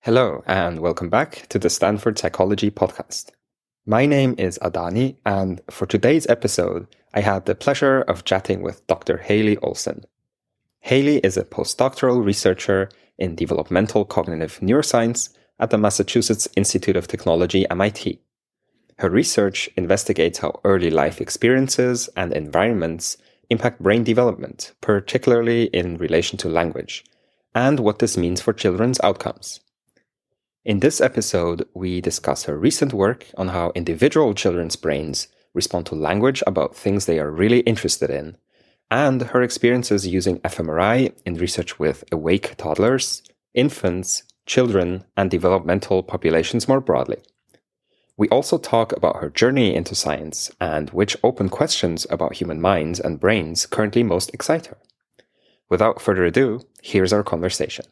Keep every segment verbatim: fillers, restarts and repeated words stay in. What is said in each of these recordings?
Hello, and welcome back to the Stanford Psychology Podcast. My name is Adani, and for today's episode, I had the pleasure of chatting with Doctor Haley Olsen. Haley is a postdoctoral researcher in developmental cognitive neuroscience at the Massachusetts Institute of Technology, M I T. Her research investigates how early life experiences and environments impact brain development, particularly in relation to language, and what this means for children's outcomes. In this episode, we discuss her recent work on how individual children's brains respond to language about things they are really interested in, and her experiences using fMRI in research with awake toddlers, infants, children, and developmental populations more broadly. We also talk about her journey into science and which open questions about human minds and brains currently most excite her. Without further ado, here's our conversation.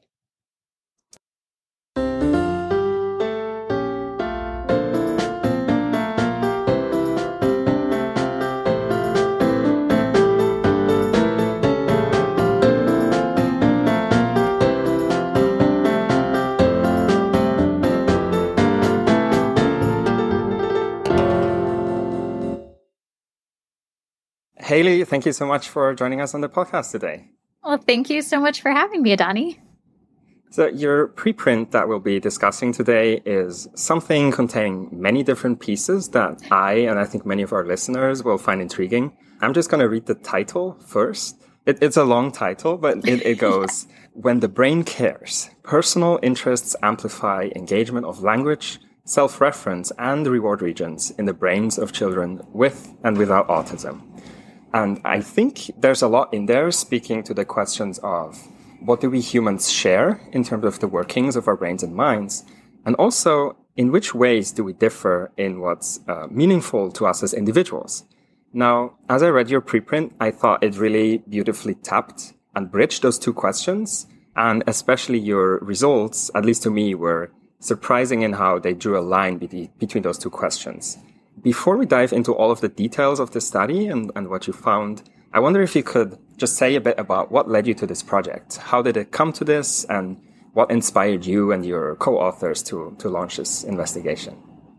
Haley, thank you so much for joining us on the podcast today. Well, thank you so much for having me, Adani. So your preprint that we'll be discussing today is something containing many different pieces that I, and I think many of our listeners, will find intriguing. I'm just going to read the title first. It, it's a long title, but it, it goes, When the Brain Cares, Personal Interests Amplify Engagement of Language, Self-Reference, and Reward Regions in the Brains of Children with and Without Autism. And I think there's a lot in there speaking to the questions of what do we humans share in terms of the workings of our brains and minds, and also in which ways do we differ in what's uh, meaningful to us as individuals. Now, as I read your preprint, I thought it really beautifully tapped and bridged those two questions, and especially your results, at least to me, were surprising in how they drew a line be- between those two questions. Before we dive into all of the details of the study and, and what you found, I wonder if you could just say a bit about what led you to this project. How did it come to this, and what inspired you and your co-authors to, to launch this investigation?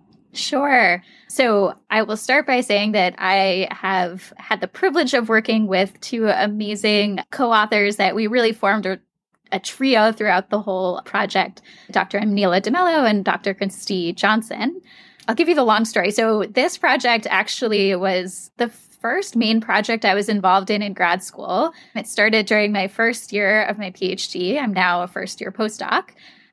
Sure. So I will start by saying that I have had the privilege of working with two amazing co-authors that we really formed a, a trio throughout the whole project, Doctor Manila DeMello and Doctor Christy Johnson. I'll give you the long story. So this project actually was the first main project I was involved in in grad school. It started during my first year of my PhD. I'm now a first year postdoc.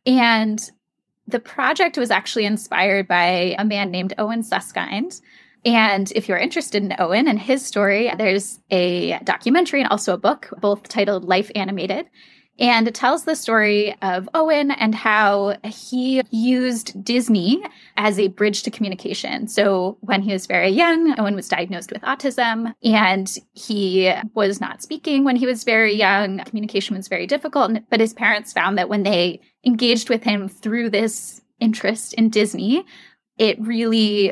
And the project was actually inspired by a man named Owen Suskind. And if you're interested in Owen and his story, there's a documentary and also a book, both titled Life Animated. And it tells the story of Owen and how he used Disney as a bridge to communication. So when he was very young, Owen was diagnosed with autism, and he was not speaking when he was very young. Communication was very difficult, but his parents found that when they engaged with him through this interest in Disney, it really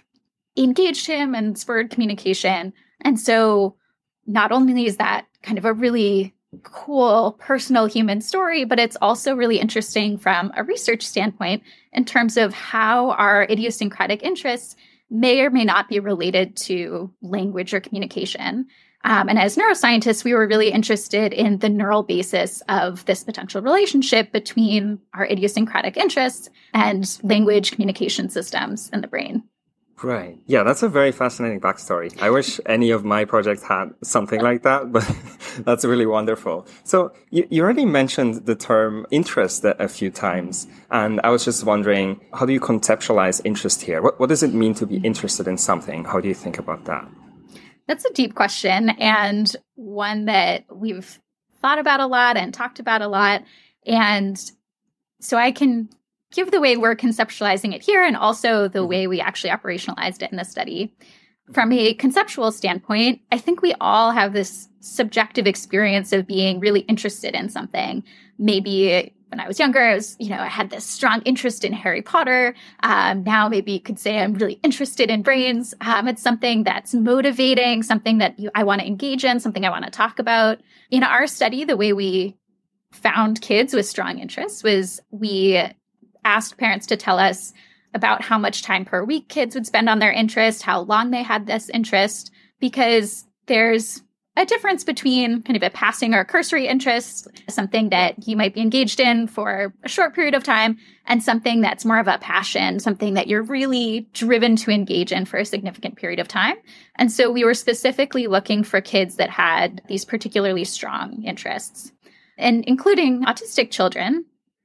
engaged him and spurred communication. And so not only is that kind of a really cool personal human story, but it's also really interesting from a research standpoint in terms of how our idiosyncratic interests may or may not be related to language or communication. Um, and as neuroscientists, we were really interested in the neural basis of this potential relationship between our idiosyncratic interests and language communication systems in the brain. Right. Yeah, that's a very fascinating backstory. I wish any of my projects had something like that, but that's really wonderful. So you, you already mentioned the term interest a, a few times, and I was just wondering, how do you conceptualize interest here? What, what does it mean to be interested in something? How do you think about that? That's a deep question, and one that we've thought about a lot and talked about a lot. And so I can give the way we're conceptualizing it here and also the way we actually operationalized it in the study. From a conceptual standpoint, I think we all have this subjective experience of being really interested in something. Maybe when I was younger, I was, you know, I had this strong interest in Harry Potter. Um, now maybe you could say I'm really interested in brains. Um, it's something that's motivating, something that you, I want to engage in, something I want to talk about. In our study, the way we found kids with strong interests was we asked parents to tell us about how much time per week kids would spend on their interest, how long they had this interest, because there's a difference between kind of a passing or cursory interest, something that you might be engaged in for a short period of time, and something that's more of a passion, something that you're really driven to engage in for a significant period of time. And so we were specifically looking for kids that had these particularly strong interests, and including autistic children.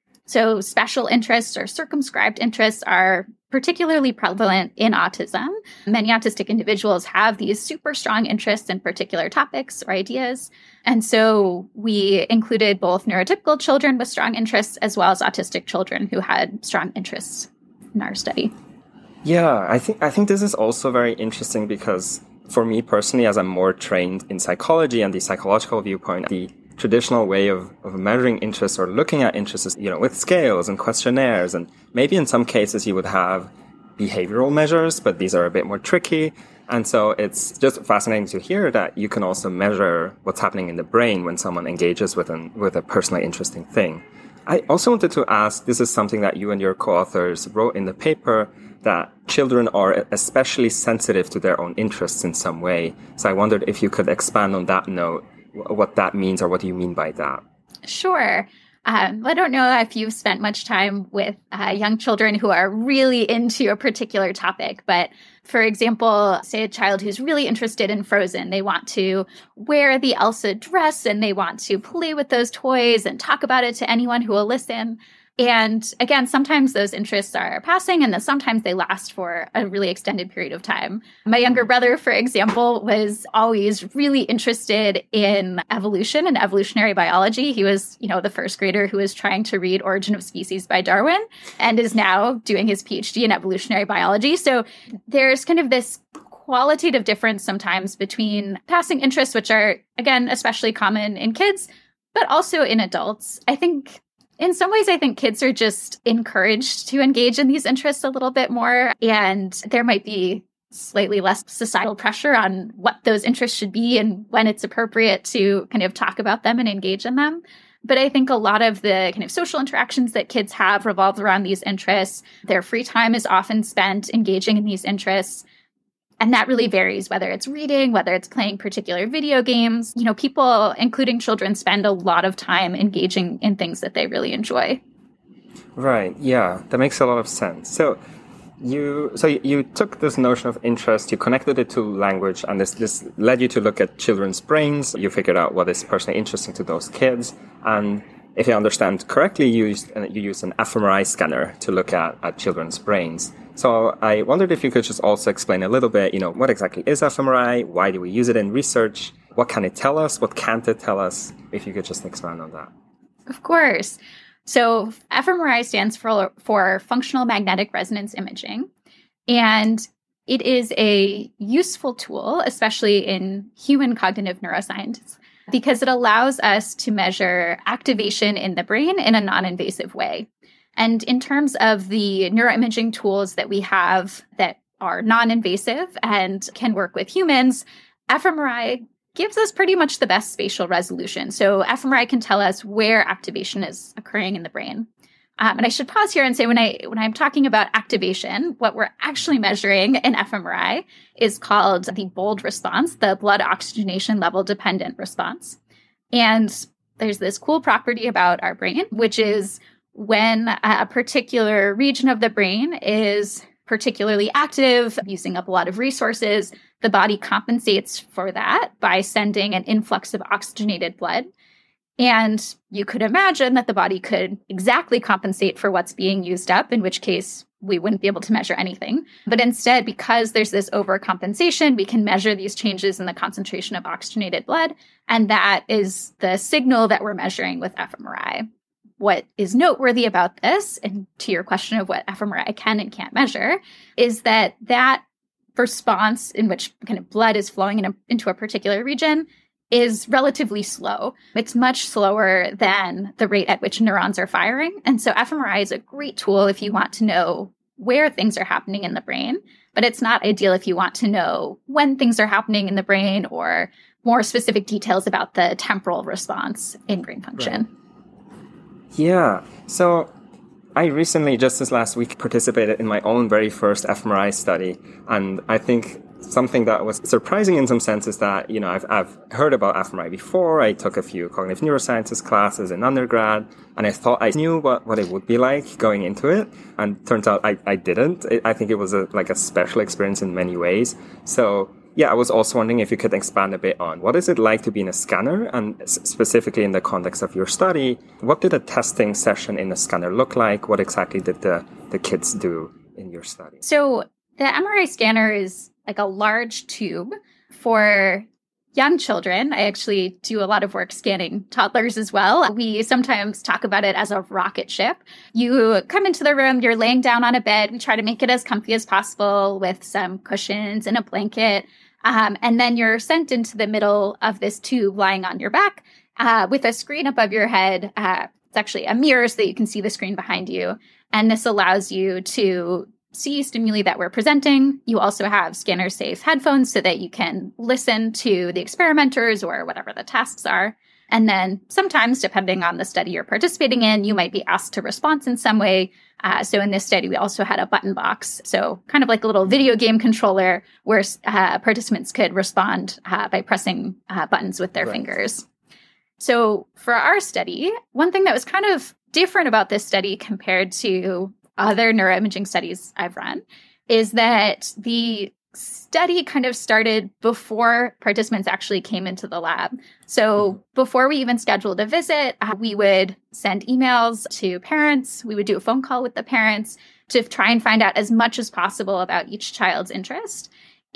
So special interests or circumscribed interests are particularly prevalent in autism. Many autistic individuals have these super strong interests in particular topics or ideas. And so we included both neurotypical children with strong interests as well as autistic children who had strong interests in our study. Yeah, I think I think this is also very interesting because for me personally, as I'm more trained in psychology and the psychological viewpoint, the traditional way of, of measuring interests or looking at interests is, you know, with scales and questionnaires, and maybe in some cases you would have behavioral measures, but these are a bit more tricky. And so it's just fascinating to hear that you can also measure what's happening in the brain when someone engages with an with a personally interesting thing. I also wanted to ask, this is something that you and your co-authors wrote in the paper, that children are especially sensitive to their own interests in some way. So I wondered if you could expand on that note, what that means, or what do you mean by that? Sure. Um, I don't know if you've spent much time with uh, young children who are really into a particular topic, but for example, say a child who's really interested in Frozen, they want to wear the Elsa dress and they want to play with those toys and talk about it to anyone who will listen. And again, sometimes those interests are passing and then sometimes they last for a really extended period of time. My younger brother, for example, was always really interested in evolution and evolutionary biology. He was, you know, the first grader who was trying to read Origin of Species by Darwin and is now doing his PhD in evolutionary biology. So there's kind of this qualitative difference sometimes between passing interests, which are, again, especially common in kids, but also in adults. I think in some ways, I think kids are just encouraged to engage in these interests a little bit more, and there might be slightly less societal pressure on what those interests should be and when it's appropriate to kind of talk about them and engage in them. But I think a lot of the kind of social interactions that kids have revolve around these interests. Their free time is often spent engaging in these interests. And that really varies, whether it's reading, whether it's playing particular video games. You know, people, including children, spend a lot of time engaging in things that they really enjoy. Right. Yeah, that makes a lot of sense. So you so you took this notion of interest, you connected it to language, and this, this led you to look at children's brains. You figured out what is personally interesting to those kids. And if I understand correctly, you used, you used an fMRI scanner to look at, at children's brains. So I wondered if you could just also explain a little bit, you know, what exactly is fMRI? Why do we use it in research? What can it tell us? What can't it tell us? If you could just expand on that. Of course. So fMRI stands for, for Functional Magnetic Resonance Imaging. And it is a useful tool, especially in human cognitive neuroscience, because it allows us to measure activation in the brain in a non-invasive way. And in terms of the neuroimaging tools that we have that are non-invasive and can work with humans, fMRI gives us pretty much the best spatial resolution. So fMRI can tell us where activation is occurring in the brain. Um, and I should pause here and say when, I, when I'm talking about activation, what we're actually measuring in fMRI is called the BOLD response, the blood oxygenation level dependent response. And there's this cool property about our brain, which is when a particular region of the brain is particularly active, using up a lot of resources, the body compensates for that by sending an influx of oxygenated blood. And you could imagine that the body could exactly compensate for what's being used up, in which case we wouldn't be able to measure anything. But instead, because there's this overcompensation, we can measure these changes in the concentration of oxygenated blood. And that is the signal that we're measuring with fMRI. What is noteworthy about this, and to your question of what fMRI can and can't measure, is that that response in which kind of blood is flowing in a, into a particular region is relatively slow. It's much slower than the rate at which neurons are firing. And so fMRI is a great tool if you want to know where things are happening in the brain, but it's not ideal if you want to know when things are happening in the brain or more specific details about the temporal response in brain function. Right. Yeah. So I recently, just this last week, participated in my own very first fMRI study. And I think something that was surprising in some sense is that, you know, I've, I've heard about fMRI before. I took a few cognitive neurosciences classes in undergrad, and I thought I knew what, what it would be like going into it. And turns out I, I didn't. It, I think it was a, like a special experience in many ways. So yeah, I was also wondering if you could expand a bit on what is it like to be in a scanner, and specifically in the context of your study, what did a testing session in a scanner look like? What exactly did the, the kids do in your study? So the M R I scanner is like a large tube for young children. I actually do a lot of work scanning toddlers as well. We sometimes talk about it as a rocket ship. You come into the room, you're laying down on a bed. We try to make it as comfy as possible with some cushions and a blanket. Um, and then you're sent into the middle of this tube lying on your back uh, with a screen above your head. Uh, it's actually a mirror so that you can see the screen behind you. And this allows you to see stimuli that we're presenting. You also have scanner-safe headphones so that you can listen to the experimenters or whatever the tasks are. And then sometimes, depending on the study you're participating in, you might be asked to respond in some way. Uh, so in this study, we also had a button box. So kind of like a little video game controller where uh, participants could respond uh, by pressing uh, buttons with their right. fingers. So for our study, one thing that was kind of different about this study compared to other neuroimaging studies I've run is that the study kind of started before participants actually came into the lab. So before we even scheduled a visit, uh, we would send emails to parents. We would do a phone call with the parents to try and find out as much as possible about each child's interest.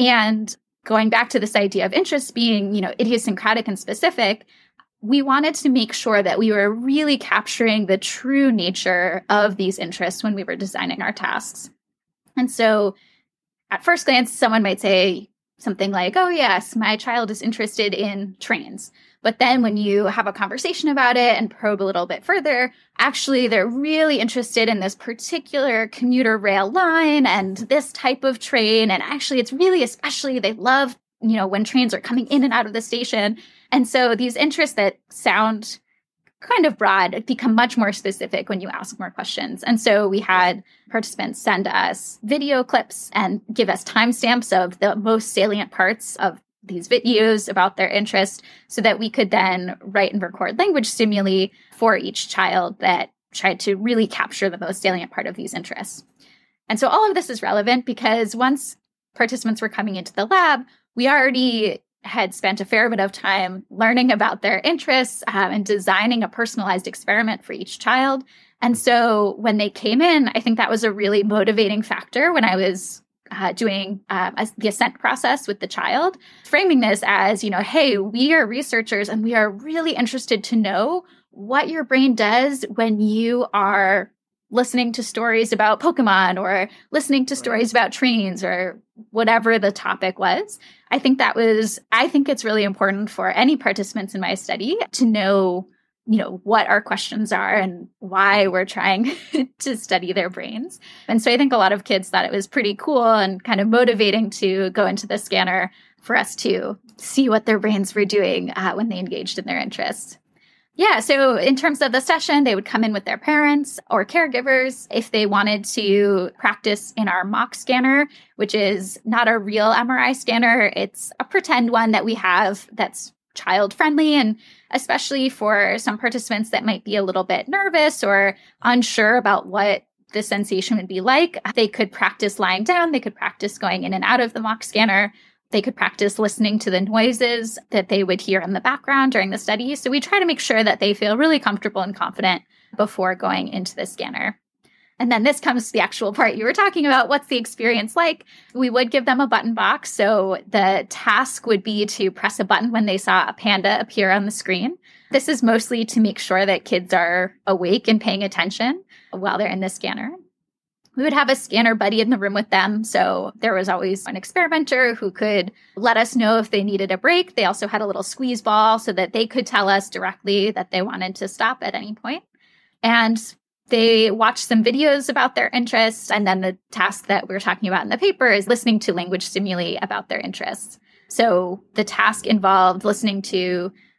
And going back to this idea of interest being, you know, idiosyncratic and specific, we wanted to make sure that we were really capturing the true nature of these interests when we were designing our tasks. And so at first glance, someone might say something like, oh, yes, my child is interested in trains. But then when you have a conversation about it and probe a little bit further, actually, they're really interested in this particular commuter rail line and this type of train. And actually, it's really especially they love, you know, when trains are coming in and out of the station. And so these interests that sound kind of broad become much more specific when you ask more questions. And so we had participants send us video clips and give us timestamps of the most salient parts of these videos about their interest so that we could then write and record language stimuli for each child that tried to really capture the most salient part of these interests. And so all of this is relevant because once participants were coming into the lab, we already had spent a fair bit of time learning about their interests um, and designing a personalized experiment for each child. And so when they came in, I think that was a really motivating factor when I was uh, doing uh, the assent process with the child, framing this as, you know, hey, we are researchers and we are really interested to know what your brain does when you are listening to stories about Pokemon or listening to stories about trains or whatever the topic was. I think that was, I think it's really important for any participants in my study to know, you know, what our questions are and why we're trying to study their brains. And so I think a lot of kids thought it was pretty cool and kind of motivating to go into the scanner for us to see what their brains were doing uh, when they engaged in their interests. Yeah, so in terms of the session, they would come in with their parents or caregivers if they wanted to practice in our mock scanner, which is not a real M R I scanner. It's a pretend one that we have that's child-friendly, and especially for some participants that might be a little bit nervous or unsure about what the sensation would be like, they could practice lying down, they could practice going in and out of the mock scanner. They could practice listening to the noises that they would hear in the background during the study. So we try to make sure that they feel really comfortable and confident before going into the scanner. And then this comes to the actual part you were talking about. What's the experience like? We would give them a button box. So the task would be to press a button when they saw a panda appear on the screen. This is mostly to make sure that kids are awake and paying attention while they're in the scanner. We would have a scanner buddy in the room with them. So there was always an experimenter who could let us know if they needed a break. They also had a little squeeze ball so that they could tell us directly that they wanted to stop at any point. And they watched some videos about their interests. And then the task that we were talking about in the paper is listening to language stimuli about their interests. So the task involved listening to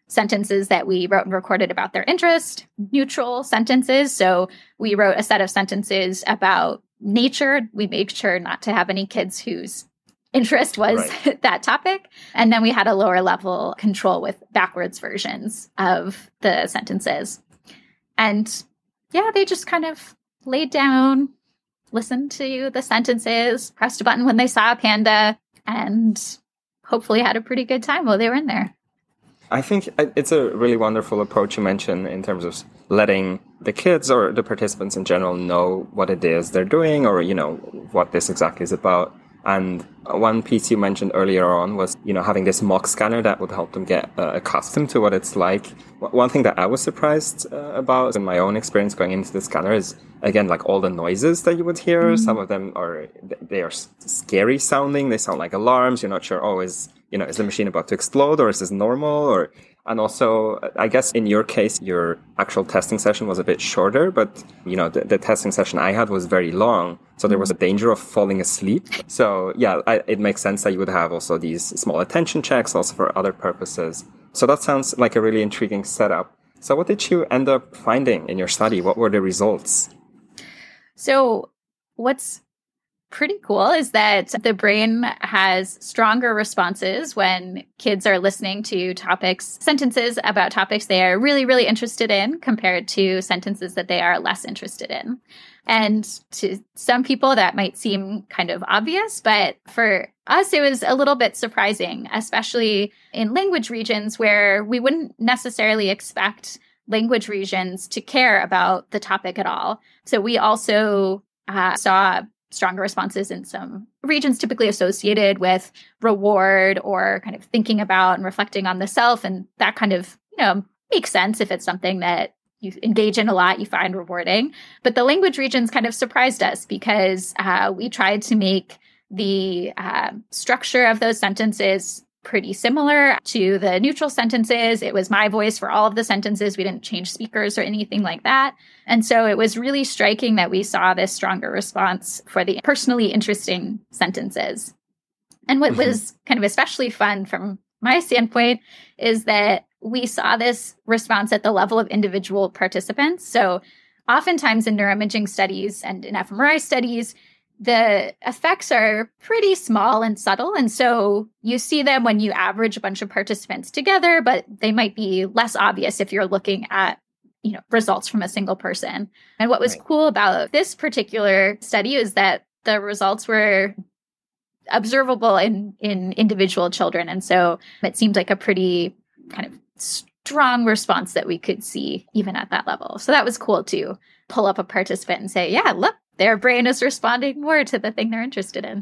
sentences that we wrote and recorded about their interest, neutral sentences. So we wrote a set of sentences about nature. We made sure not to have any kids whose interest was right. that topic. And then we had a lower level control with backwards versions of the sentences. And yeah, they just kind of laid down, listened to the sentences, pressed a button when they saw a panda, and hopefully had a pretty good time while they were in there. I think it's a really wonderful approach you mentioned in terms of letting the kids or the participants in general know what it is they're doing, or, you know, what this exactly is about. And one piece you mentioned earlier on was, you know, having this mock scanner that would help them get uh, accustomed to what it's like. One thing that I was surprised uh, about in my own experience going into the scanner is, again, like all the noises that you would hear. Mm-hmm. Some of them are, they are scary sounding. They sound like alarms. You're not sure, oh, is, you know, is the machine about to explode, or is this normal? Or, and also, I guess in your case, your actual testing session was a bit shorter, but, you know, the, the testing session I had was very long. So there was a danger of falling asleep. So yeah, I, it makes sense that you would have also these small attention checks also for other purposes. So that sounds like a really intriguing setup. So what did you end up finding in your study? What were the results? So what's pretty cool is that the brain has stronger responses when kids are listening to topics, sentences about topics they are really, really interested in compared to sentences that they are less interested in. And to some people that might seem kind of obvious, but for us, it was a little bit surprising, especially in language regions where we wouldn't necessarily expect language regions to care about the topic at all. So we also uh, saw stronger responses in some regions typically associated with reward or kind of thinking about and reflecting on the self. And that kind of, you know, makes sense if it's something that you engage in a lot, you find rewarding. But the language regions kind of surprised us because uh, we tried to make the uh, structure of those sentences pretty similar to the neutral sentences. It was my voice for all of the sentences. We didn't change speakers or anything like that. And so it was really striking that we saw this stronger response for the personally interesting sentences. And what mm-hmm. was kind of especially fun from my standpoint is that we saw this response at the level of individual participants. So oftentimes in neuroimaging studies and in fMRI studies, the effects are pretty small and subtle. And so you see them when you average a bunch of participants together, but they might be less obvious if you're looking at, you know, results from a single person. And what was right. cool about this particular study is that the results were observable in, in individual children. And so it seemed like a pretty kind of strong response that we could see even at that level. So that was cool to pull up a participant and say, yeah, look, their brain is responding more to the thing they're interested in.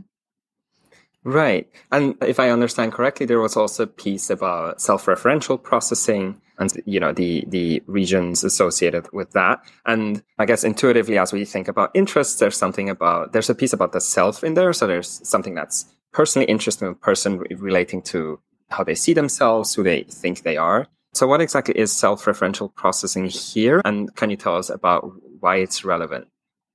Right. And if I understand correctly, there was also a piece about self-referential processing and, you know, the, the regions associated with that. And I guess intuitively, as we think about interests, there's something about, there's a piece about the self in there. So there's something that's personally interesting, a person relating to how they see themselves, who they think they are. So what exactly is self-referential processing here? And can you tell us about why it's relevant?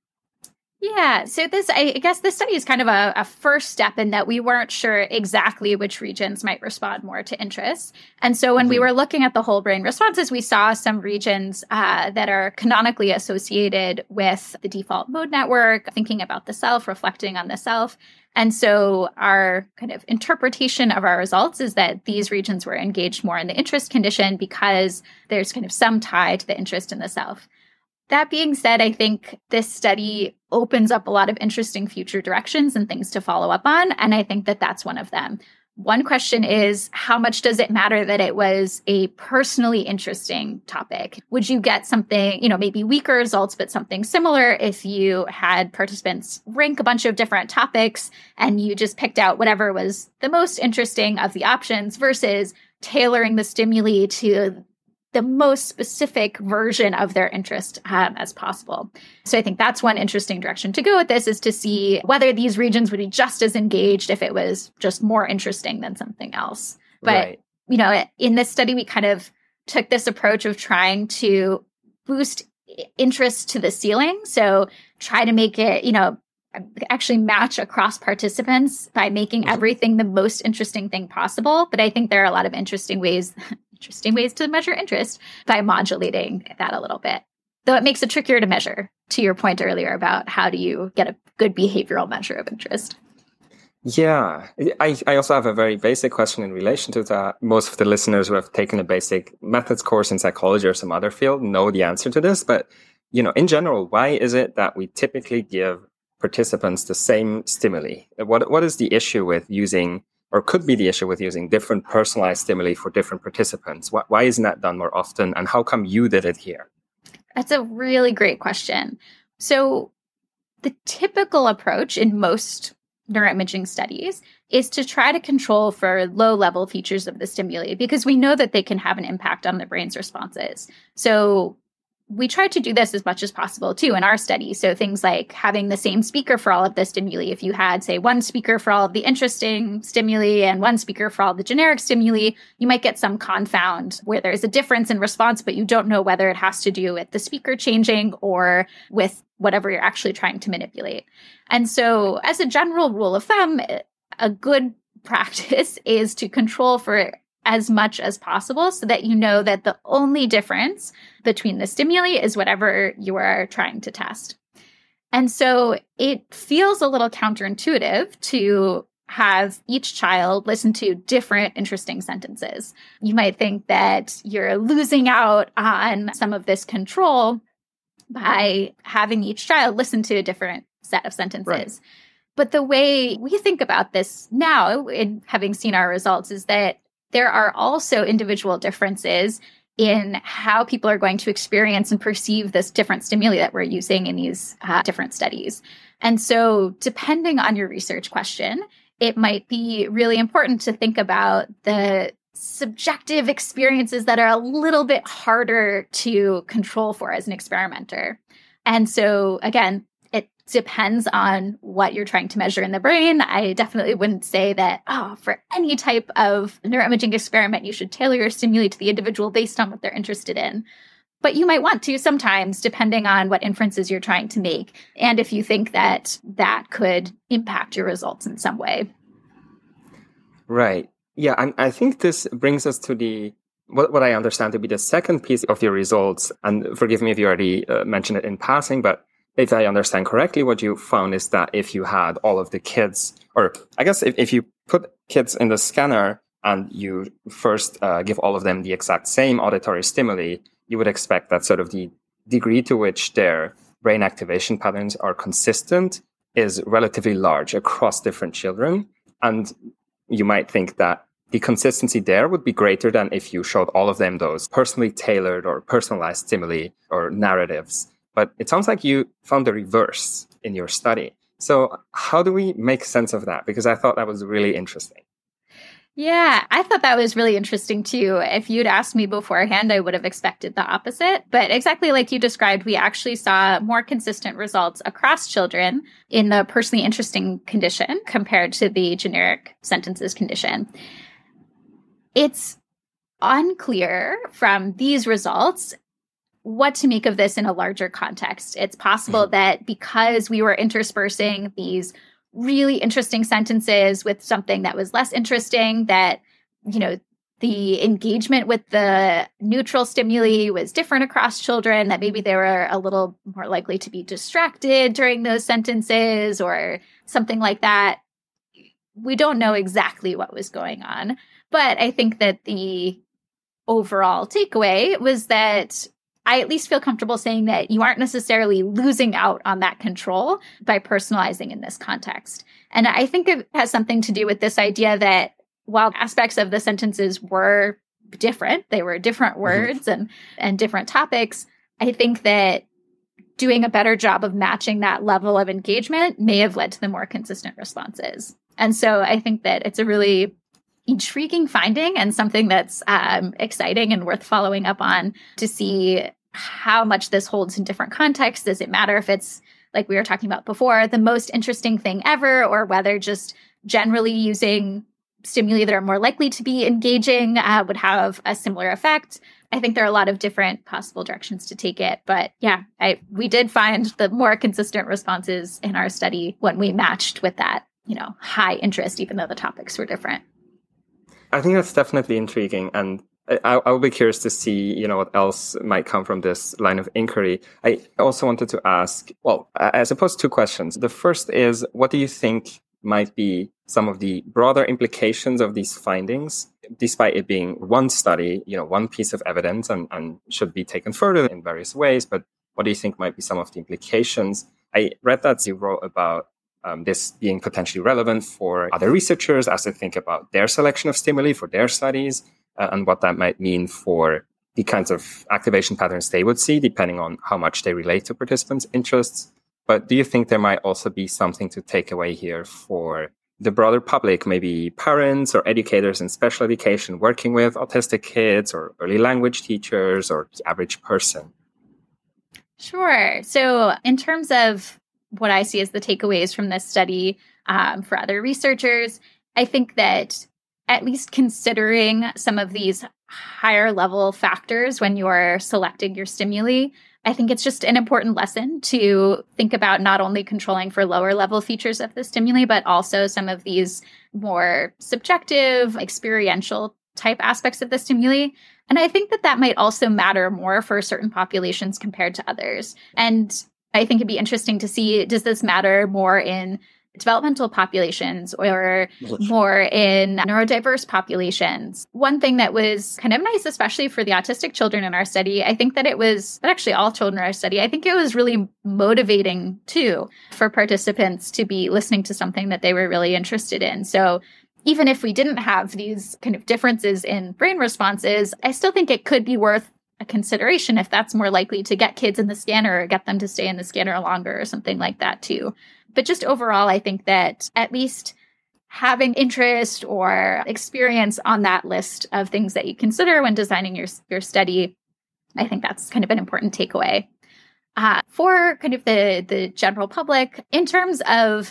Yeah, so this, I guess this study is kind of a, a first step in that we weren't sure exactly which regions might respond more to interests. And so when mm-hmm. we were looking at the whole brain responses, we saw some regions uh, that are canonically associated with the default mode network, thinking about the self, reflecting on the self. And so our kind of interpretation of our results is that these regions were engaged more in the interest condition because there's kind of some tie to the interest in the self. That being said, I think this study opens up a lot of interesting future directions and things to follow up on. And I think that that's one of them. One question is, how much does it matter that it was a personally interesting topic? Would you get something, you know, maybe weaker results, but something similar if you had participants rank a bunch of different topics and you just picked out whatever was the most interesting of the options versus tailoring the stimuli to the most specific version of their interest um, as possible. So I think that's one interesting direction to go with this, is to see whether these regions would be just as engaged if it was just more interesting than something else. But, right. you know, in this study, we kind of took this approach of trying to boost interest to the ceiling. So try to make it, you know, actually match across participants by making everything the most interesting thing possible. But I think there are a lot of interesting ways interesting ways to measure interest by modulating that a little bit. Though it makes it trickier to measure, to your point earlier about how do you get a good behavioral measure of interest. Yeah, I, I also have a very basic question in relation to that. Most of the listeners who have taken a basic methods course in psychology or some other field know the answer to this. But, you know, in general, why is it that we typically give participants the same stimuli? What What is the issue with using, or could be the issue with using different personalized stimuli for different participants? Why, why isn't that done more often? And how come you did it here? That's a really great question. So the typical approach in most neuroimaging studies is to try to control for low-level features of the stimuli because we know that they can have an impact on the brain's responses. So we tried to do this as much as possible, too, in our study. So things like having the same speaker for all of the stimuli. If you had, say, one speaker for all of the interesting stimuli and one speaker for all the generic stimuli, you might get some confound where there's a difference in response, but you don't know whether it has to do with the speaker changing or with whatever you're actually trying to manipulate. And so as a general rule of thumb, a good practice is to control for as much as possible so that you know that the only difference between the stimuli is whatever you are trying to test. And so it feels a little counterintuitive to have each child listen to different interesting sentences. You might think that you're losing out on some of this control by having each child listen to a different set of sentences. Right. But the way we think about this now, in having seen our results, is that there are also individual differences in how people are going to experience and perceive this different stimuli that we're using in these uh, different studies. And so depending on your research question, it might be really important to think about the subjective experiences that are a little bit harder to control for as an experimenter. And so, again, it depends on what you're trying to measure in the brain. I definitely wouldn't say that, oh, for any type of neuroimaging experiment, you should tailor your stimuli to the individual based on what they're interested in. But you might want to sometimes, depending on what inferences you're trying to make, and if you think that that could impact your results in some way. Right. Yeah, and I think this brings us to the what, what I understand to be the second piece of your results. And forgive me if you already uh, mentioned it in passing, but if I understand correctly, what you found is that if you had all of the kids, or I guess if, if you put kids in the scanner and you first uh, give all of them the exact same auditory stimuli, you would expect that sort of the degree to which their brain activation patterns are consistent is relatively large across different children. And you might think that the consistency there would be greater than if you showed all of them those personally tailored or personalized stimuli or narratives. But it sounds like you found the reverse in your study. So how do we make sense of that? Because I thought that was really interesting. Yeah, I thought that was really interesting too. If you'd asked me beforehand, I would have expected the opposite. But exactly like you described, we actually saw more consistent results across children in the personally interesting condition compared to the generic sentences condition. It's unclear from these results what to make of this in a larger context. It's possible that because we were interspersing these really interesting sentences with something that was less interesting, that, you know, the engagement with the neutral stimuli was different across children, that maybe they were a little more likely to be distracted during those sentences or something like that. We don't know exactly what was going on. But I think that the overall takeaway was that I at least feel comfortable saying that you aren't necessarily losing out on that control by personalizing in this context. And I think it has something to do with this idea that while aspects of the sentences were different, they were different words mm-hmm. and, and different topics, I think that doing a better job of matching that level of engagement may have led to the more consistent responses. And so I think that it's a really intriguing finding and something that's um, exciting and worth following up on to see how much this holds in different contexts. Does it matter if it's, like we were talking about before, the most interesting thing ever, or whether just generally using stimuli that are more likely to be engaging uh, would have a similar effect? I think there are a lot of different possible directions to take it. But yeah, I, we did find the more consistent responses in our study when we matched with that, you know, high interest, even though the topics were different. I think that's definitely intriguing. And I, I will be curious to see, you know, what else might come from this line of inquiry. I also wanted to ask, well, I suppose two questions. The first is, what do you think might be some of the broader implications of these findings, despite it being one study, you know, one piece of evidence and, and should be taken further in various ways, but what do you think might be some of the implications? I read that you wrote about um, this being potentially relevant for other researchers as they think about their selection of stimuli for their studies uh, and what that might mean for the kinds of activation patterns they would see, depending on how much they relate to participants' interests. But do you think there might also be something to take away here for the broader public, maybe parents or educators in special education working with autistic kids or early language teachers or the average person? Sure. So in terms of what I see as the takeaways from this study um, for other researchers, I think that at least considering some of these higher level factors when you're selecting your stimuli, I think it's just an important lesson to think about not only controlling for lower level features of the stimuli, but also some of these more subjective, experiential type aspects of the stimuli. And I think that that might also matter more for certain populations compared to others. And I think it'd be interesting to see, does this matter more in developmental populations or more in neurodiverse populations? One thing that was kind of nice, especially for the autistic children in our study, I think that it was, but actually all children in our study, I think it was really motivating too for participants to be listening to something that they were really interested in. So even if we didn't have these kind of differences in brain responses, I still think it could be worth a consideration if that's more likely to get kids in the scanner or get them to stay in the scanner longer or something like that too. But just overall, I think that at least having interest or experience on that list of things that you consider when designing your, your study, I think that's kind of an important takeaway. Uh, for kind of the, the general public, in terms of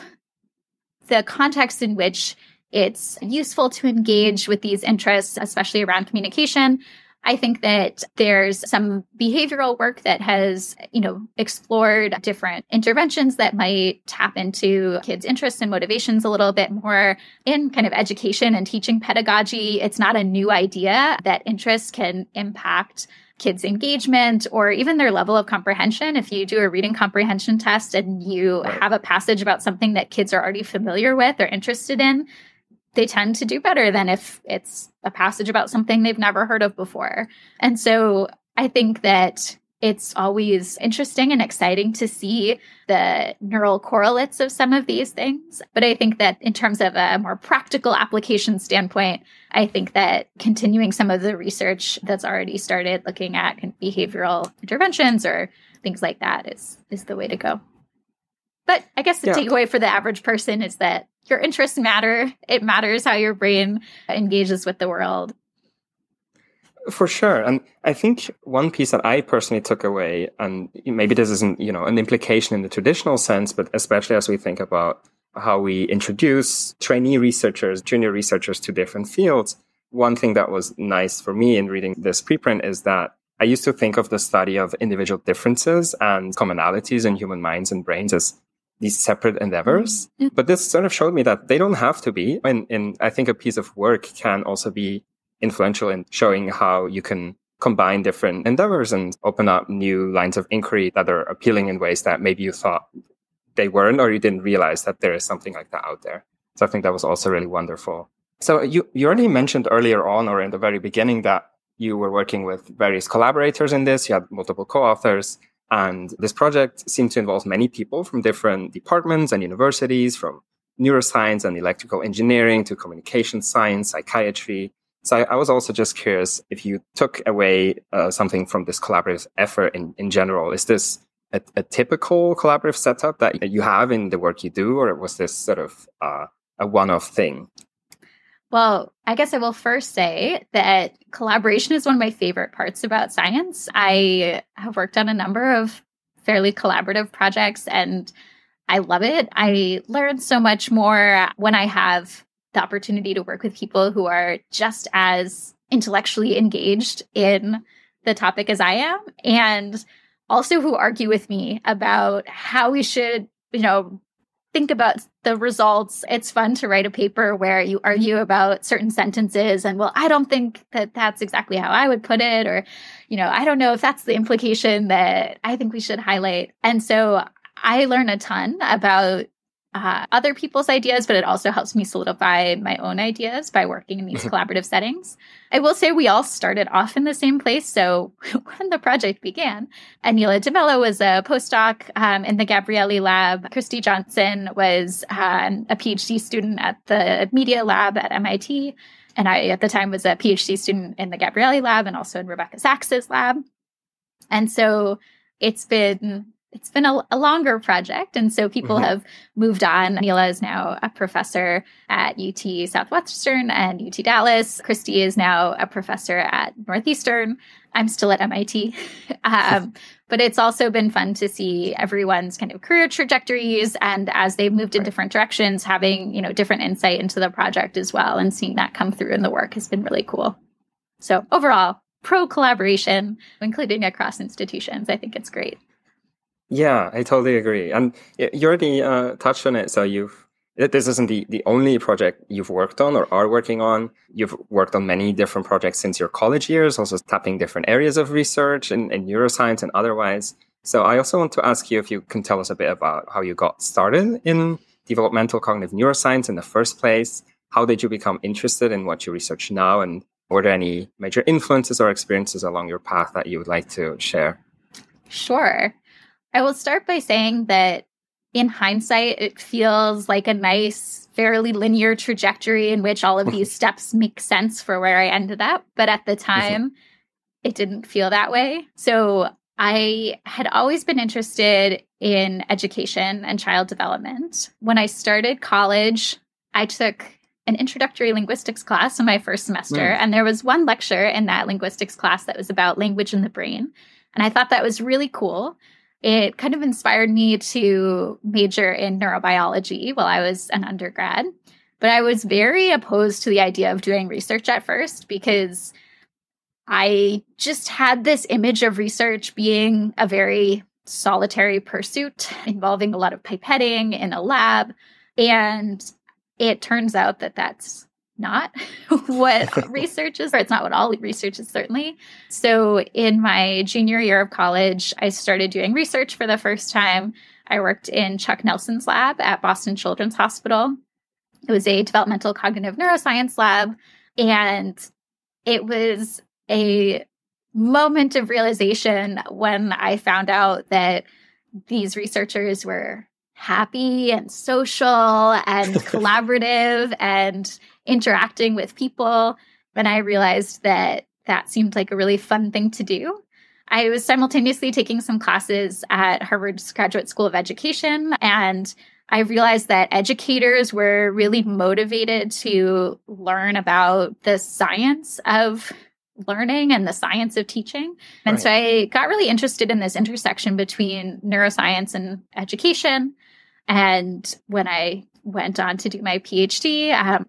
the context in which it's useful to engage with these interests, especially around communication, I think that there's some behavioral work that has, you know, explored different interventions that might tap into kids' interests and motivations a little bit more in kind of education and teaching pedagogy. It's not a new idea that interests can impact kids' engagement or even their level of comprehension. If you do a reading comprehension test and you have a passage about something that kids are already familiar with or interested in, they tend to do better than if it's a passage about something they've never heard of before. And so I think that it's always interesting and exciting to see the neural correlates of some of these things. But I think that in terms of a more practical application standpoint, I think that continuing some of the research that's already started looking at behavioral interventions or things like that is, is the way to go. But I guess the yeah. takeaway for the average person is that your interests matter. It matters how your brain engages with the world. For sure. And I think one piece that I personally took away, and maybe this isn't, you know, an implication in the traditional sense, but especially as we think about how we introduce trainee researchers, junior researchers to different fields, one thing that was nice for me in reading this preprint is that I used to think of the study of individual differences and commonalities in human minds and brains as these separate endeavors. Mm-hmm. But this sort of showed me that they don't have to be. And, and I think a piece of work can also be influential in showing how you can combine different endeavors and open up new lines of inquiry that are appealing in ways that maybe you thought they weren't, or you didn't realize that there is something like that out there. So I think that was also really wonderful. So you, you already mentioned earlier on, or in the very beginning, that you were working with various collaborators in this. You had multiple co-authors. And this project seemed to involve many people from different departments and universities, from neuroscience and electrical engineering to communication science, psychiatry. So I, I was also just curious if you took away uh, something from this collaborative effort in, in general. Is this a, a typical collaborative setup that you have in the work you do, or was this sort of uh, a one-off thing? Well, I guess I will first say that collaboration is one of my favorite parts about science. I have worked on a number of fairly collaborative projects and I love it. I learn so much more when I have the opportunity to work with people who are just as intellectually engaged in the topic as I am, and also who argue with me about how we should, you know, think about the results. It's fun to write a paper where you argue about certain sentences and, well, I don't think that that's exactly how I would put it, or, you know, I don't know if that's the implication that I think we should highlight. And so I learn a ton about uh, other people's ideas, but it also helps me solidify my own ideas by working in these collaborative settings. I will say we all started off in the same place. So when the project began, Anila DeMello was a postdoc um, in the Gabrielli lab. Christy Johnson was um, a PhD student at the media lab at M I T. And I, at the time, was a PhD student in the Gabrielli lab and also in Rebecca Sachs's lab. And so it's been... It's been a, a longer project, and so people mm-hmm. have moved on. Anila is now a professor at U T Southwestern and U T Dallas. Christy is now a professor at Northeastern. I'm still at M I T. um, but it's also been fun to see everyone's kind of career trajectories, and as they've moved in different directions, having, you know, different insight into the project as well, and seeing that come through in the work has been really cool. So overall, pro collaboration, including across institutions. I think it's great. Yeah, I totally agree. And you already uh, touched on it. So you've this isn't the, the only project you've worked on or are working on. You've worked on many different projects since your college years, also tapping different areas of research in, in neuroscience and otherwise. So I also want to ask you if you can tell us a bit about how you got started in developmental cognitive neuroscience in the first place. How did you become interested in what you research now? And were there any major influences or experiences along your path that you would like to share? Sure. I will start by saying that in hindsight, it feels like a nice, fairly linear trajectory in which all of these steps make sense for where I ended up. But at the time, it didn't feel that way. So I had always been interested in education and child development. When I started college, I took an introductory linguistics class in my first semester. Mm. And there was one lecture in that linguistics class that was about language in the brain. And I thought that was really cool. It kind of inspired me to major in neurobiology while I was an undergrad. But I was very opposed to the idea of doing research at first because I just had this image of research being a very solitary pursuit involving a lot of pipetting in a lab. And it turns out that that's not what research is, or it's not what all research is, certainly. So in my junior year of college, I started doing research for the first time. I worked in Chuck Nelson's lab at Boston Children's Hospital. It was a developmental cognitive neuroscience lab, and it was a moment of realization when I found out that these researchers were happy and social and collaborative and interacting with people. And I realized that that seemed like a really fun thing to do. I was simultaneously taking some classes at Harvard's Graduate School of Education, and I realized that educators were really motivated to learn about the science of learning and the science of teaching. And right. so I got really interested in this intersection between neuroscience and education. And when I went on to do my PhD, um,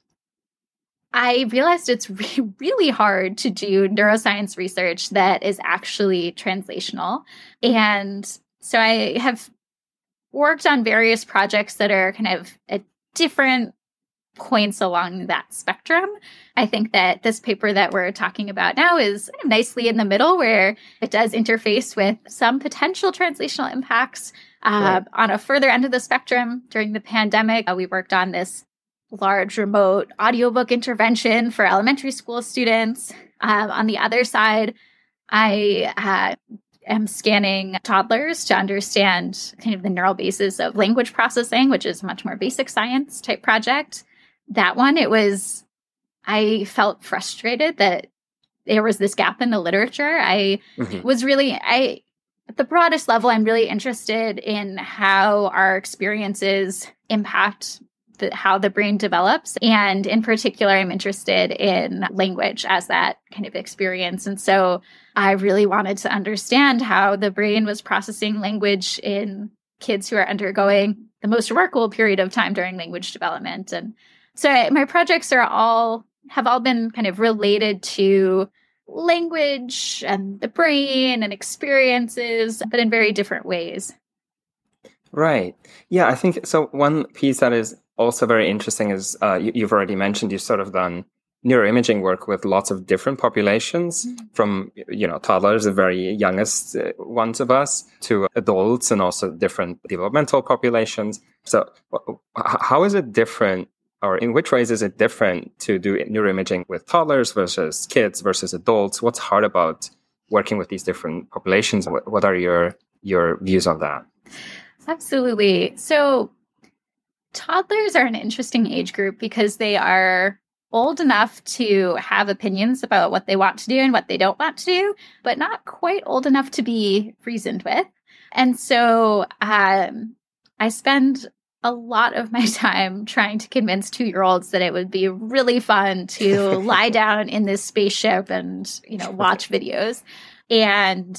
I realized it's re- really hard to do neuroscience research that is actually translational. And so I have worked on various projects that are kind of at different points along that spectrum. I think that this paper that we're talking about now is kind of nicely in the middle, where it does interface with some potential translational impacts. Uh, right. On a further end of the spectrum, during the pandemic, uh, we worked on this large remote audiobook intervention for elementary school students. Um, on the other side, I uh, am scanning toddlers to understand kind of the neural basis of language processing, which is a much more basic science type project. That one, it was, I felt frustrated that there was this gap in the literature. I mm-hmm. was really, I, at the broadest level, I'm really interested in how our experiences impact the, how the brain develops. And in particular, I'm interested in language as that kind of experience. And so I really wanted to understand how the brain was processing language in kids who are undergoing the most remarkable period of time during language development. And so I, my projects are all, have all been kind of related to language and the brain and experiences, but in very different ways. Right. Yeah, I think so. One piece that is also very interesting is uh, you, you've already mentioned you've sort of done neuroimaging work with lots of different populations, mm-hmm. from, you know, toddlers, the very youngest uh, ones of us, to adults, and also different developmental populations. So w- how is it different, or in which ways is it different to do neuroimaging with toddlers versus kids versus adults? What's hard about working with these different populations? What, what are your your views on that? Absolutely. So toddlers are an interesting age group because they are old enough to have opinions about what they want to do and what they don't want to do, but not quite old enough to be reasoned with. And so um, I spend a lot of my time trying to convince two-year-olds that it would be really fun to lie down in this spaceship and, you know, watch videos. And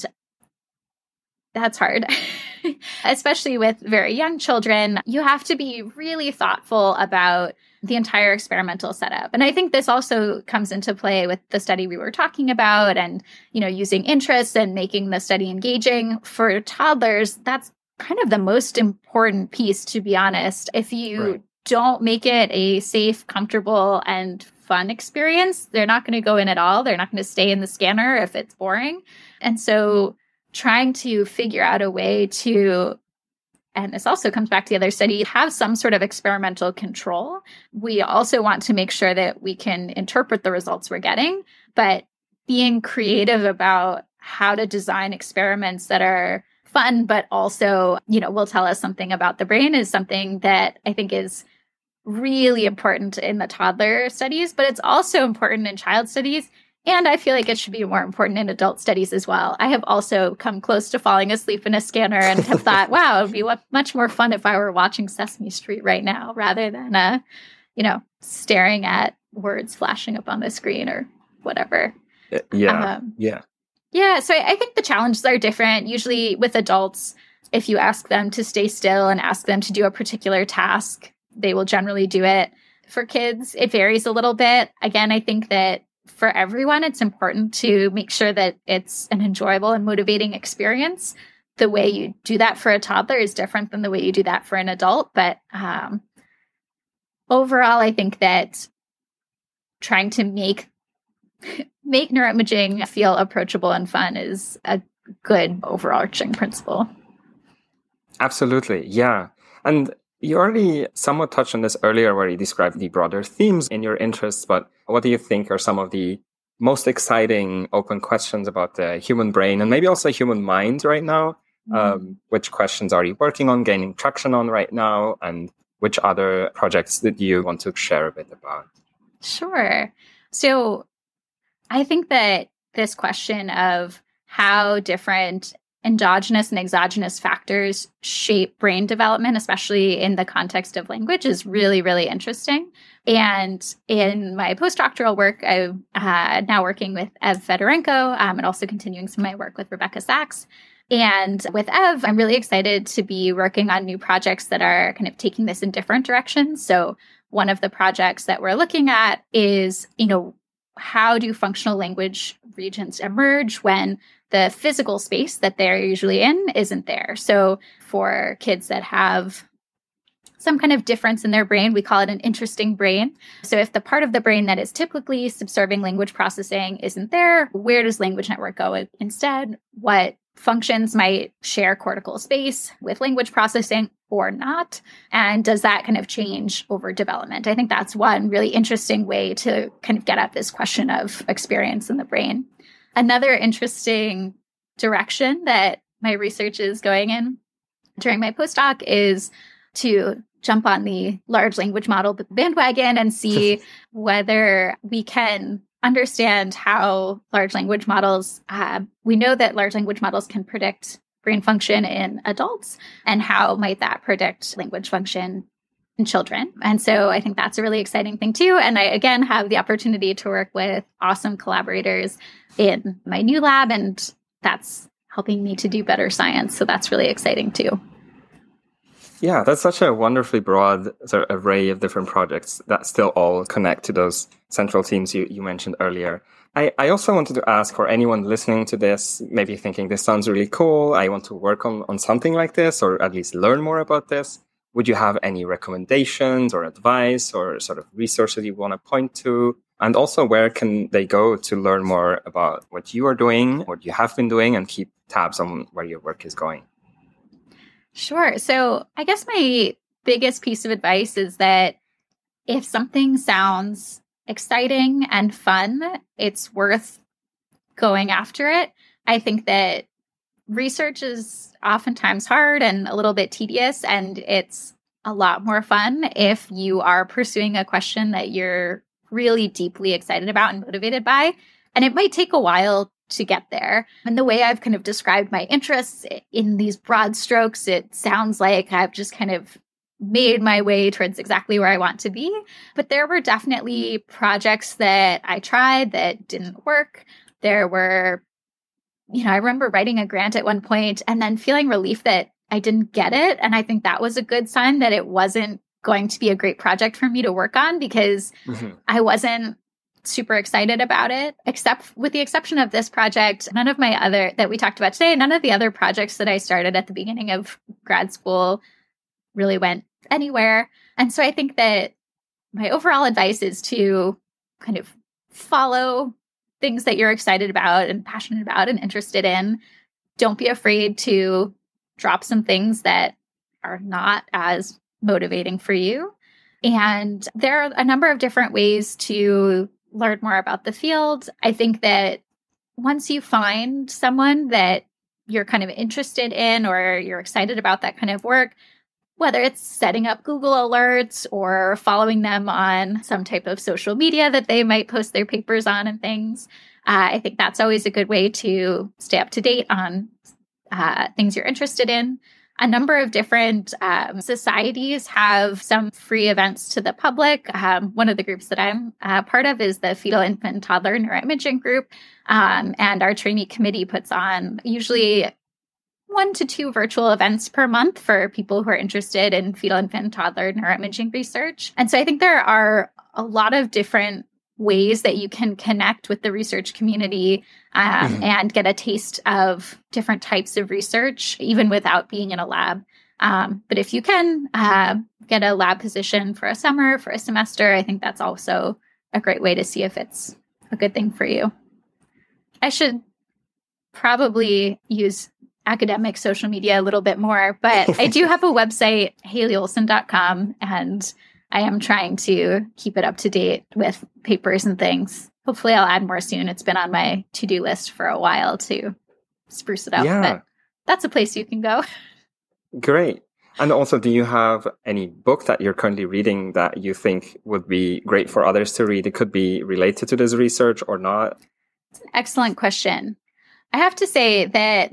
that's hard. Especially with very young children, you have to be really thoughtful about the entire experimental setup. And I think this also comes into play with the study we were talking about, and, you know, using interests and making the study engaging. For toddlers, that's kind of the most important piece, to be honest. If you right. don't make it a safe, comfortable, and fun experience, they're not going to go in at all. They're not going to stay in the scanner if it's boring. And so trying to figure out a way to, and this also comes back to the other study, have some sort of experimental control. We also want to make sure that we can interpret the results we're getting, but being creative about how to design experiments that are fun, but also, you know, will tell us something about the brain is something that I think is really important in the toddler studies, but it's also important in child studies. And I feel like it should be more important in adult studies as well. I have also come close to falling asleep in a scanner and have thought, wow, it would be much more fun if I were watching Sesame Street right now rather than, uh, you know, staring at words flashing up on the screen or whatever. Yeah, um, yeah. Yeah, so I think the challenges are different. Usually with adults, if you ask them to stay still and ask them to do a particular task, they will generally do it. For kids, it varies a little bit. Again, I think that for everyone, it's important to make sure that it's an enjoyable and motivating experience. The way you do that for a toddler is different than the way you do that for an adult. But um, overall, I think that trying to make make neuroimaging feel approachable and fun is a good overarching principle. Absolutely, yeah. And you already somewhat touched on this earlier where you described the broader themes in your interests, but what do you think are some of the most exciting open questions about the human brain and maybe also human mind right now? Mm. Um, which questions are you working on, gaining traction on right now? And which other projects did you want to share a bit about? Sure. So I think that this question of how different endogenous and exogenous factors shape brain development, especially in the context of language, is really, really interesting. And in my postdoctoral work, I'm uh, now working with Ev Fedorenko um, and also continuing some of my work with Rebecca Sachs. And with Ev, I'm really excited to be working on new projects that are kind of taking this in different directions. So one of the projects that we're looking at is, you know, how do functional language regions emerge when the physical space that they're usually in isn't there? So for kids that have some kind of difference in their brain, we call it an interesting brain. So if the part of the brain that is typically subserving language processing isn't there, where does language network go instead? What functions might share cortical space with language processing or not? And does that kind of change over development? I think that's one really interesting way to kind of get at this question of experience in the brain. Another interesting direction that my research is going in during my postdoc is to jump on the large language model bandwagon and see whether we can understand how large language models, uh, we know that large language models can predict brain function in adults, and how might that predict language function in children? And so I think that's a really exciting thing too. And I, again, have the opportunity to work with awesome collaborators in my new lab, and that's helping me to do better science. So that's really exciting too. Yeah, that's such a wonderfully broad sort of array of different projects that still all connect to those central themes you, you mentioned earlier. I, I also wanted to ask for anyone listening to this, maybe thinking this sounds really cool, I want to work on, on something like this, or at least learn more about this. Would you have any recommendations or advice or sort of resources you want to point to? And also, where can they go to learn more about what you are doing, what you have been doing, and keep tabs on where your work is going? Sure. So I guess my biggest piece of advice is that if something sounds exciting and fun, it's worth going after it. I think that research is oftentimes hard and a little bit tedious, and it's a lot more fun if you are pursuing a question that you're really deeply excited about and motivated by. And it might take a while to get there. And the way I've kind of described my interests in these broad strokes, it sounds like I've just kind of made my way towards exactly where I want to be. But there were definitely projects that I tried that didn't work. There were, you know, I remember writing a grant at one point and then feeling relief that I didn't get it. And I think that was a good sign that it wasn't going to be a great project for me to work on, because mm-hmm. I wasn't super excited about it, except with the exception of this project. None of my other that we talked about today, none of the other projects that I started at the beginning of grad school really went anywhere. And so I think that my overall advice is to kind of follow things that you're excited about and passionate about and interested in. Don't be afraid to drop some things that are not as motivating for you. And there are a number of different ways to learn more about the field. I think that once you find someone that you're kind of interested in or you're excited about that kind of work, whether it's setting up Google alerts or following them on some type of social media that they might post their papers on and things, uh, I think that's always a good way to stay up to date on uh, things you're interested in. A number of different um, societies have some free events to the public. Um, one of the groups that I'm uh, part of is the Fetal Infant and Toddler Neuroimaging Group. Um, and our trainee committee puts on usually one to two virtual events per month for people who are interested in fetal infant and toddler neuroimaging research. And so I think there are a lot of different ways that you can connect with the research community um, mm-hmm. and get a taste of different types of research, even without being in a lab. Um, but if you can uh, get a lab position for a summer, for a semester, I think that's also a great way to see if it's a good thing for you. I should probably use academic social media a little bit more, but I do have a website, haley olson dot com, and I am trying to keep it up to date with papers and things. Hopefully I'll add more soon. It's been on my to-do list for a while to spruce it up, yeah. But that's a place you can go. Great. And also, do you have any book that you're currently reading that you think would be great for others to read? It could be related to this research or not. It's an excellent question. I have to say that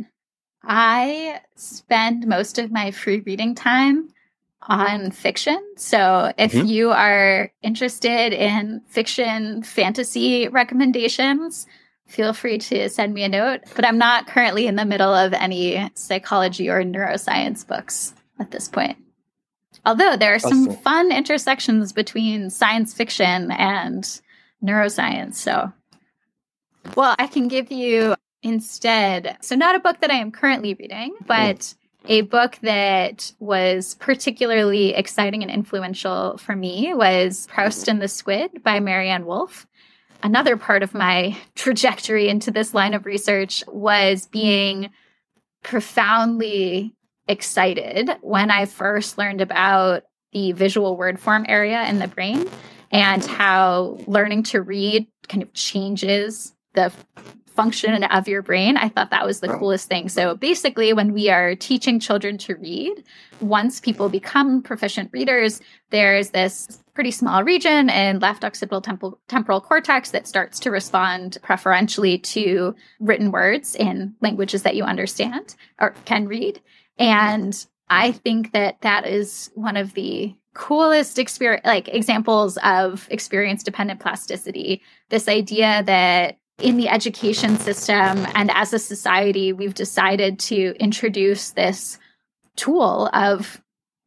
I spend most of my free reading time on fiction. So if mm-hmm. you are interested in fiction fantasy recommendations, feel free to send me a note. But I'm not currently in the middle of any psychology or neuroscience books at this point. Although there are some awesome. fun intersections between science fiction and neuroscience. So, well, I can give you instead, so not a book that I am currently reading, but mm. a book that was particularly exciting and influential for me was Proust and the Squid by Marianne Wolf. Another part of my trajectory into this line of research was being profoundly excited when I first learned about the visual word form area in the brain and how learning to read kind of changes the function of your brain. I thought that was the coolest thing. So basically, when we are teaching children to read, once people become proficient readers, there's this pretty small region in left occipital temporal, temporal cortex that starts to respond preferentially to written words in languages that you understand or can read. And I think that that is one of the coolest experience, like examples of experience-dependent plasticity. This idea that in the education system and as a society, we've decided to introduce this tool of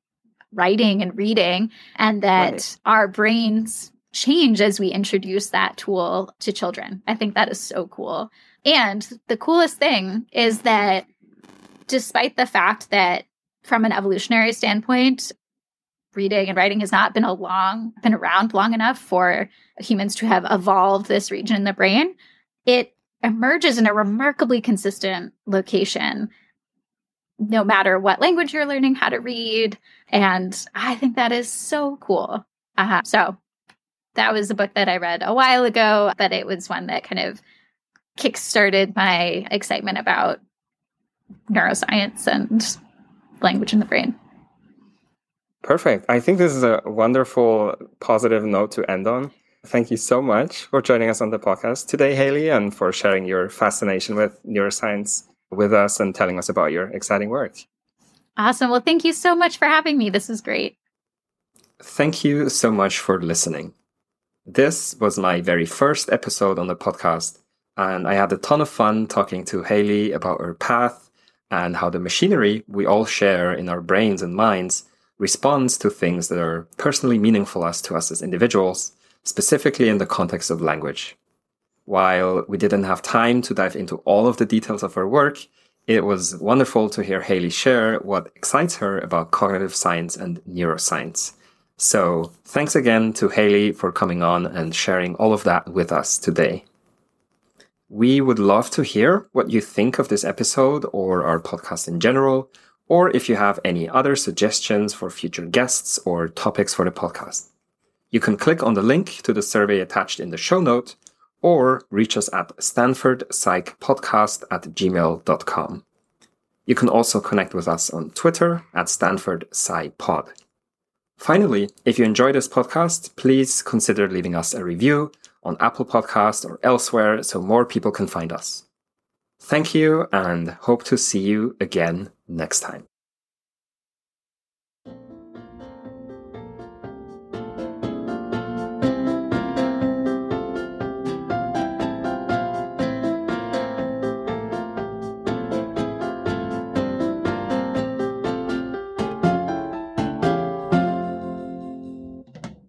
writing and reading, and that right. our brains change as we introduce that tool to children. I think that is so cool. And the coolest thing is that despite the fact that from an evolutionary standpoint, reading and writing has not been a long, been around long enough for humans to have evolved this region in the brain, it emerges in a remarkably consistent location, no matter what language you're learning how to read. And I think that is so cool. Uh-huh. So that was a book that I read a while ago, but it was one that kind of kickstarted my excitement about neuroscience and language in the brain. Perfect. I think this is a wonderful, positive note to end on. Thank you so much for joining us on the podcast today, Haley, and for sharing your fascination with neuroscience with us and telling us about your exciting work. Awesome. Well, thank you so much for having me. This is great. Thank you so much for listening. This was my very first episode on the podcast, and I had a ton of fun talking to Haley about her path and how the machinery we all share in our brains and minds responds to things that are personally meaningful us to us as individuals, specifically in the context of language. While we didn't have time to dive into all of the details of her work, it was wonderful to hear Haley share what excites her about cognitive science and neuroscience. So thanks again to Haley for coming on and sharing all of that with us today. We would love to hear what you think of this episode or our podcast in general, or if you have any other suggestions for future guests or topics for the podcast. You can click on the link to the survey attached in the show note, or reach us at stanfordpsychpodcast at gmail dot com. You can also connect with us on Twitter at stanfordpsypod. Finally, if you enjoy this podcast, please consider leaving us a review on Apple Podcasts or elsewhere so more people can find us. Thank you, and hope to see you again next time.